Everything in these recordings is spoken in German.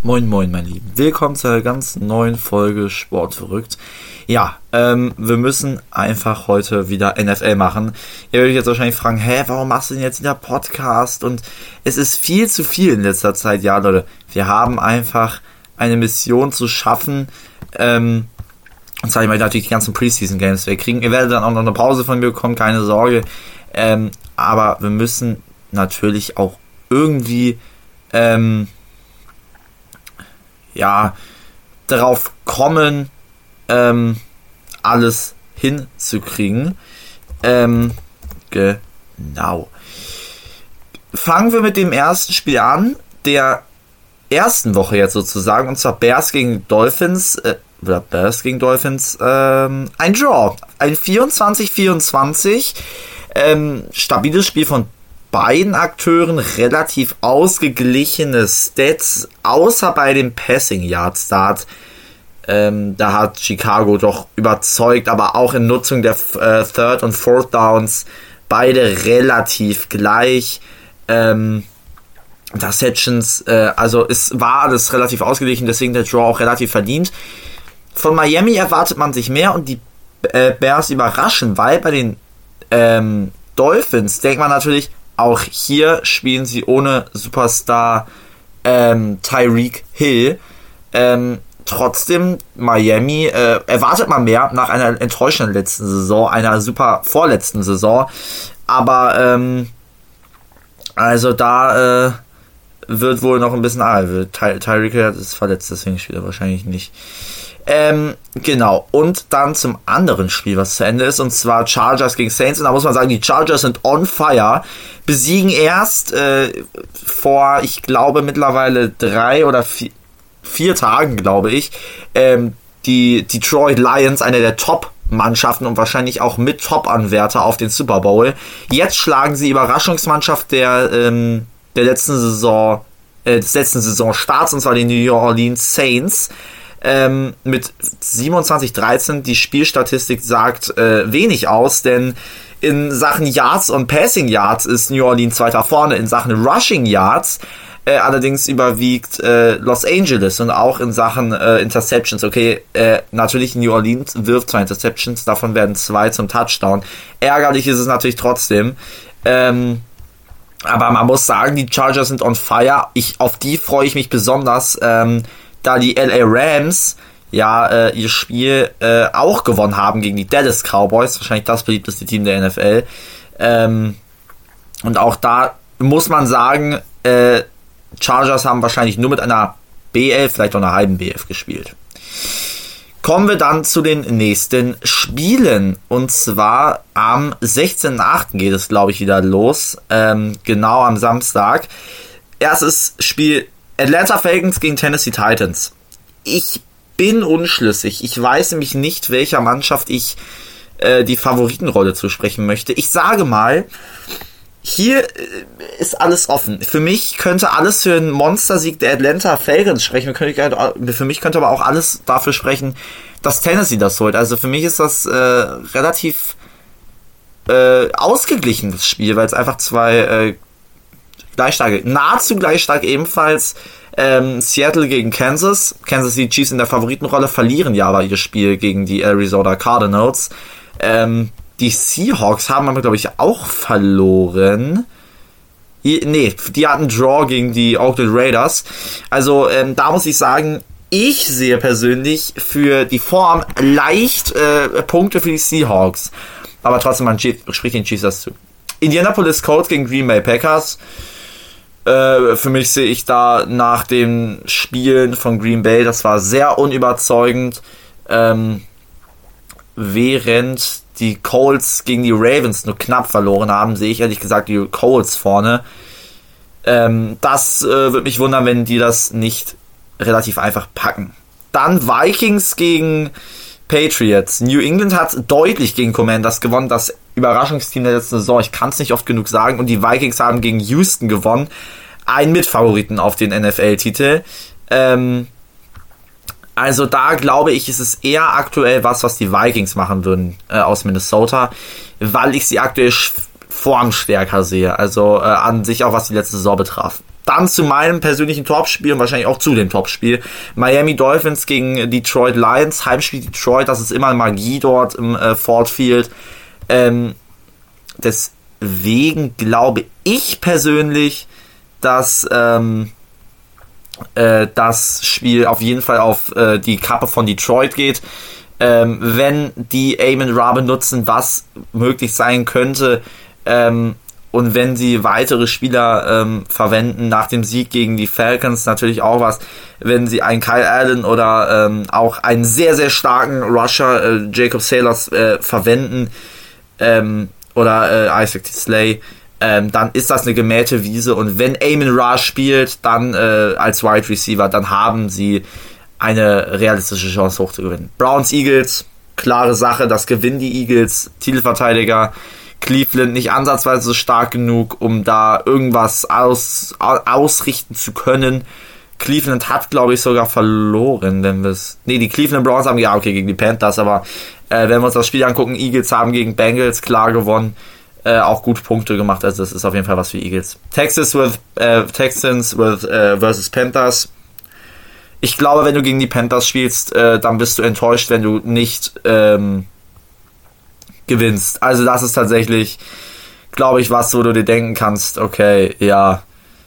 Moin moin mein Lieben, willkommen zu einer ganz neuen Folge Sportverrückt. Ja, wir müssen einfach heute wieder NFL machen. Ihr werdet euch jetzt wahrscheinlich fragen, warum machst du denn jetzt wieder Podcast? Und es ist viel zu viel in letzter Zeit. Ja Leute, wir haben einfach eine Mission zu schaffen, und zwar ich meine natürlich die ganzen Preseason Games wegkriegen. Ihr werdet dann auch noch eine Pause von mir bekommen, keine Sorge. Aber wir müssen natürlich auch irgendwie darauf kommen, alles hinzukriegen. Genau. Fangen wir mit dem ersten Spiel an, der ersten Woche jetzt sozusagen, und zwar Bears gegen Dolphins, ein Draw, ein 24-24, stabiles Spiel von beiden Akteuren, relativ ausgeglichene Stats, außer bei dem Passing Yards. Da hat Chicago doch überzeugt, aber auch in Nutzung der Third und Fourth Downs beide relativ gleich. Interceptions, also es war alles relativ ausgeglichen, deswegen der Draw auch relativ verdient. Von Miami erwartet man sich mehr und die Bears überraschen, weil bei den Dolphins denkt man natürlich, auch hier spielen sie ohne Superstar Tyreek Hill. Trotzdem, Miami erwartet man mehr nach einer enttäuschenden letzten Saison, einer super vorletzten Saison. Aber also da wird wohl noch ein bisschen Tyreek Hill ist verletzt, deswegen spielt er wahrscheinlich nicht. Genau, und dann zum anderen Spiel, was zu Ende ist, und zwar Chargers gegen Saints, und da muss man sagen, die Chargers sind on fire, besiegen erst vor, ich glaube, mittlerweile 3 oder 4 Tagen, glaube ich, die Detroit Lions, eine der Top-Mannschaften und wahrscheinlich auch mit Top-Anwärter auf den Super Bowl. Jetzt schlagen sie Überraschungsmannschaft des letzten Saisonstarts, und zwar die New Orleans Saints, mit 27-13. Die Spielstatistik sagt wenig aus, denn in Sachen Yards und Passing Yards ist New Orleans weiter vorne. In Sachen Rushing Yards allerdings überwiegt Los Angeles, und auch in Sachen Interceptions. Okay, natürlich New Orleans wirft 2 Interceptions, davon werden 2 zum Touchdown. Ärgerlich ist es natürlich trotzdem. Aber man muss sagen, die Chargers sind on fire. Auf die freue ich mich besonders, da die LA Rams ihr Spiel auch gewonnen haben gegen die Dallas Cowboys, wahrscheinlich das beliebteste Team der NFL. Und auch da muss man sagen, Chargers haben wahrscheinlich nur mit einer B11, vielleicht auch einer halben B11 gespielt. Kommen wir dann zu den nächsten Spielen. Und zwar am 16.8. geht es, glaube ich, wieder los. Genau am Samstag. Erstes Spiel Atlanta Falcons gegen Tennessee Titans. Ich bin unschlüssig. Ich weiß nämlich nicht, welcher Mannschaft ich die Favoritenrolle zusprechen möchte. Ich sage mal, hier ist alles offen. Für mich könnte alles für einen Monstersieg der Atlanta Falcons sprechen. Für mich könnte aber auch alles dafür sprechen, dass Tennessee das holt. Also für mich ist das relativ ausgeglichenes Spiel, weil es einfach zwei nahezu gleich stark ebenfalls. Seattle gegen Kansas. Kansas City Chiefs in der Favoritenrolle verlieren ja aber ihr Spiel gegen die Arizona Cardinals. Die Seahawks haben aber, glaube ich, auch verloren. Die hatten Draw gegen die Oakland Raiders. Also da muss ich sagen, ich sehe persönlich für die Form leicht Punkte für die Seahawks. Aber trotzdem, man spricht den Chiefs das zu. Indianapolis Colts gegen Green Bay Packers. Für mich sehe ich da nach den Spielen von Green Bay, das war sehr unüberzeugend, während die Colts gegen die Ravens nur knapp verloren haben, sehe ich ehrlich gesagt die Colts vorne. Das würde mich wundern, wenn die das nicht relativ einfach packen. Dann Vikings gegen Patriots. New England hat deutlich gegen Commanders gewonnen, das Überraschungsteam der letzten Saison. Ich kann es nicht oft genug sagen. Und die Vikings haben gegen Houston gewonnen. Ein Mitfavoriten auf den NFL-Titel. Also da glaube ich, ist es eher aktuell was die Vikings machen würden aus Minnesota, weil ich sie aktuell formstärker sehe. Also an sich auch, was die letzte Saison betraf. Dann zu meinem persönlichen Topspiel und wahrscheinlich auch zu dem Topspiel. Miami Dolphins gegen Detroit Lions. Heimspiel Detroit, das ist immer Magie dort im Ford Field. Deswegen glaube ich persönlich, dass das Spiel auf jeden Fall auf die Kappe von Detroit geht. Wenn die Amon Ra benutzen, was möglich sein könnte, und wenn sie weitere Spieler verwenden nach dem Sieg gegen die Falcons, natürlich auch was, wenn sie einen Kyle Allen oder auch einen sehr, sehr starken Rusher, Jacob Saylors, verwenden, oder Isaac Slay, dann ist das eine gemähte Wiese. Und wenn Amon Ra spielt, dann als Wide Receiver, dann haben sie eine realistische Chance hoch zu gewinnen. Browns, Eagles, klare Sache, das gewinnen die Eagles, Titelverteidiger. Cleveland nicht ansatzweise so stark genug, um da irgendwas ausrichten zu können. Cleveland hat, glaube ich, sogar verloren, die Cleveland Browns haben, ja, okay, gegen die Panthers, aber wenn wir uns das Spiel angucken, Eagles haben gegen Bengals klar gewonnen, auch gut Punkte gemacht, also das ist auf jeden Fall was für Eagles. Texans versus Panthers. Ich glaube, wenn du gegen die Panthers spielst, dann bist du enttäuscht, wenn du nicht gewinnst. Also das ist tatsächlich, glaube ich, was, wo du dir denken kannst, okay, ja,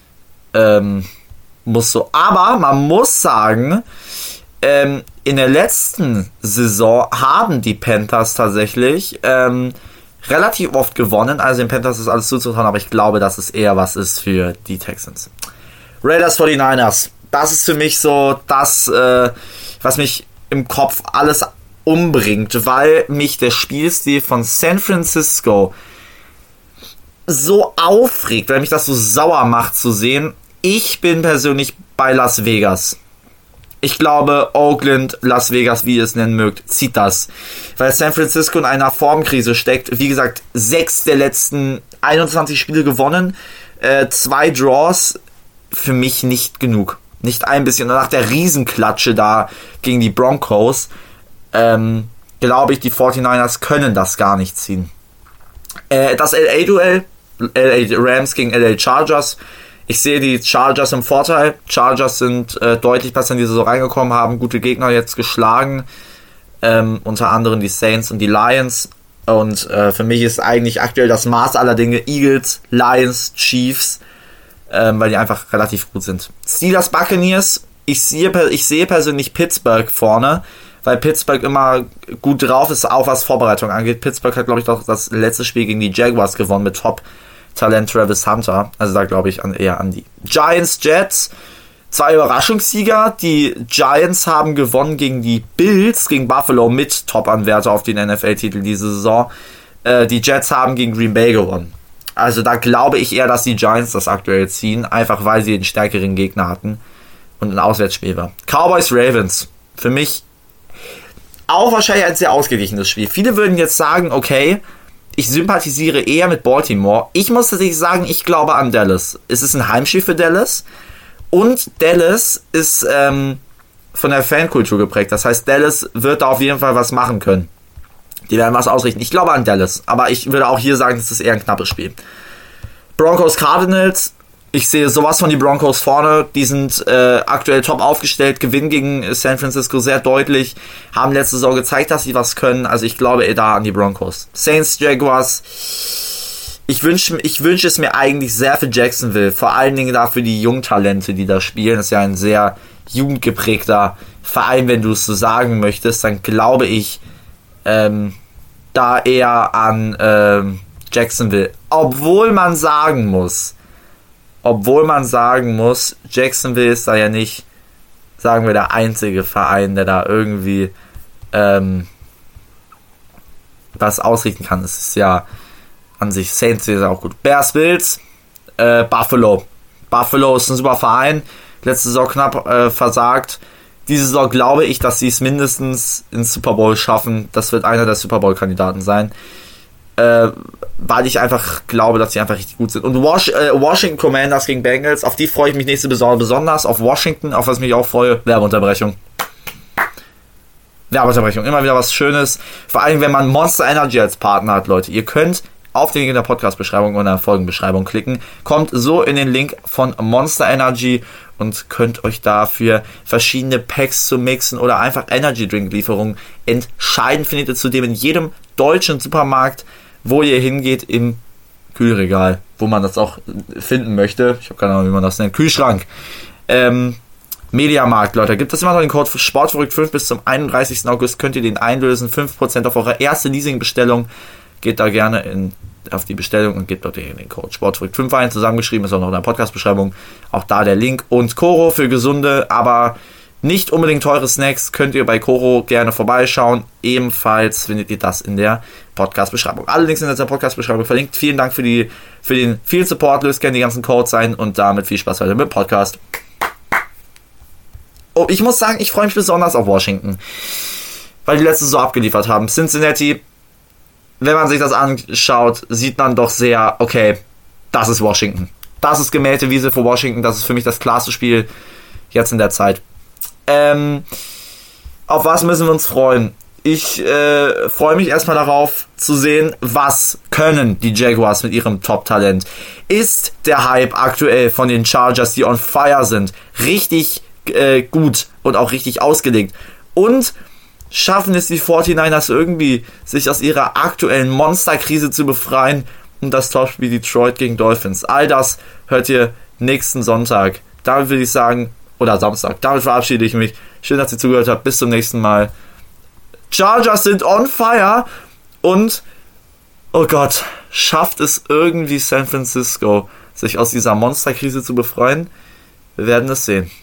muss so. Aber man muss sagen, in der letzten Saison haben die Panthers tatsächlich relativ oft gewonnen. Also den Panthers ist alles zuzutrauen, aber ich glaube, dass es eher was ist für die Texans. Raiders 49ers. Das ist für mich so das, was mich im Kopf alles umbringt, weil mich der Spielstil von San Francisco so aufregt, weil mich das so sauer macht zu sehen. Ich bin persönlich bei Las Vegas. Ich glaube, Oakland, Las Vegas, wie ihr es nennen mögt, zieht das. Weil San Francisco in einer Formkrise steckt. Wie gesagt, 6 der letzten 21 Spiele gewonnen. 2 Draws, für mich nicht genug. Nicht ein bisschen. Und nach der Riesenklatsche da gegen die Broncos, glaube ich, die 49ers können das gar nicht ziehen. Das LA-Duell, LA Rams gegen LA Chargers. Ich sehe die Chargers im Vorteil. Chargers sind deutlich besser in die Saison reingekommen, haben gute Gegner jetzt geschlagen. Unter anderem die Saints und die Lions. Und für mich ist eigentlich aktuell das Maß aller Dinge Eagles, Lions, Chiefs, weil die einfach relativ gut sind. Steelers, Buccaneers. Ich sehe persönlich Pittsburgh vorne, weil Pittsburgh immer gut drauf ist, auch was Vorbereitung angeht. Pittsburgh hat, glaube ich, doch das letzte Spiel gegen die Jaguars gewonnen mit Top-Talent Travis Hunter. Also da glaube ich eher an die Giants, Jets. 2 Überraschungssieger. Die Giants haben gewonnen gegen die Bills, gegen Buffalo mit Top-Anwärter auf den NFL-Titel diese Saison. Die Jets haben gegen Green Bay gewonnen. Also da glaube ich eher, dass die Giants das aktuell ziehen, einfach weil sie den stärkeren Gegner hatten und ein Auswärtsspiel war. Cowboys, Ravens. Für mich auch wahrscheinlich ein sehr ausgeglichenes Spiel. Viele würden jetzt sagen, okay, ich sympathisiere eher mit Baltimore. Ich muss tatsächlich sagen, ich glaube an Dallas. Es ist ein Heimspiel für Dallas und Dallas ist von der Fankultur geprägt. Das heißt, Dallas wird da auf jeden Fall was machen können. Die werden was ausrichten. Ich glaube an Dallas, aber ich würde auch hier sagen, es ist eher ein knappes Spiel. Broncos, Cardinals. Ich sehe sowas von die Broncos vorne. Die sind aktuell top aufgestellt, gewinnen gegen San Francisco sehr deutlich, haben letzte Saison gezeigt, dass sie was können. Also ich glaube da an die Broncos. Saints, Jaguars. Ich wünsche es mir eigentlich sehr für Jacksonville. Vor allen Dingen dafür die Jungtalente, die da spielen. Das ist ja ein sehr jugendgeprägter Verein, wenn du es so sagen möchtest. Dann glaube ich da eher an Jacksonville. Obwohl man sagen muss, Jacksonville ist da ja nicht, sagen wir, der einzige Verein, der da irgendwie was ausrichten kann. Es ist ja an sich, Saints ist auch gut. Bears, Bills, Buffalo. Buffalo ist ein super Verein. Letzte Saison knapp versagt. Diese Saison glaube ich, dass sie es mindestens ins Super Bowl schaffen. Das wird einer der Super Bowl-Kandidaten sein. Weil ich einfach glaube, dass sie einfach richtig gut sind. Und Washington Commanders gegen Bengals, auf die freue ich mich nächste Saison besonders. Auf Washington, auf was mich auch freue, Werbeunterbrechung. Immer wieder was Schönes. Vor allem, wenn man Monster Energy als Partner hat, Leute. Ihr könnt auf den Link in der Podcast-Beschreibung oder Folgenbeschreibung klicken, kommt so in den Link von Monster Energy und könnt euch dafür verschiedene Packs zu mixen oder einfach Energy Drink Lieferungen entscheiden. Findet ihr zudem in jedem deutschen Supermarkt, wo ihr hingeht, im Kühlregal, wo man das auch finden möchte. Ich habe keine Ahnung, wie man das nennt. Kühlschrank. Mediamarkt, Leute. Gibt es immer noch den Code Sportverrückt5 bis zum 31. August könnt ihr den einlösen. 5% auf eure erste Leasingbestellung. Geht da gerne auf die Bestellung und gebt dort den Code Sportverrückt5 ein. Zusammengeschrieben ist auch noch in der Podcast-Beschreibung. Auch da der Link. Und Koro für gesunde, aber nicht unbedingt teure Snacks könnt ihr bei Koro gerne vorbeischauen. Ebenfalls findet ihr das in der Podcast-Beschreibung. Alle Links sind in der Podcast-Beschreibung verlinkt. Vielen Dank für den vielen Support. Löst gerne die ganzen Codes ein und damit viel Spaß weiter mit dem Podcast. Oh, ich muss sagen, ich freue mich besonders auf Washington, weil die letzte so abgeliefert haben. Cincinnati, wenn man sich das anschaut, sieht man doch sehr, okay, das ist Washington. Das ist gemähte Wiese für Washington. Das ist für mich das klarste Spiel jetzt in der Zeit. Auf was müssen wir uns freuen? Ich freue mich erstmal darauf zu sehen, was können die Jaguars mit ihrem Top-Talent. Ist der Hype aktuell von den Chargers, die on fire sind, richtig gut und auch richtig ausgelegt? Und schaffen es die 49ers irgendwie, sich aus ihrer aktuellen Monsterkrise zu befreien und das Topspiel Detroit gegen Dolphins? All das hört ihr nächsten Sonntag. Damit würde ich sagen, oder Samstag. Damit verabschiede ich mich. Schön, dass ihr zugehört habt. Bis zum nächsten Mal. Chargers sind on fire und, oh Gott, schafft es irgendwie San Francisco, sich aus dieser Monsterkrise zu befreien? Wir werden es sehen.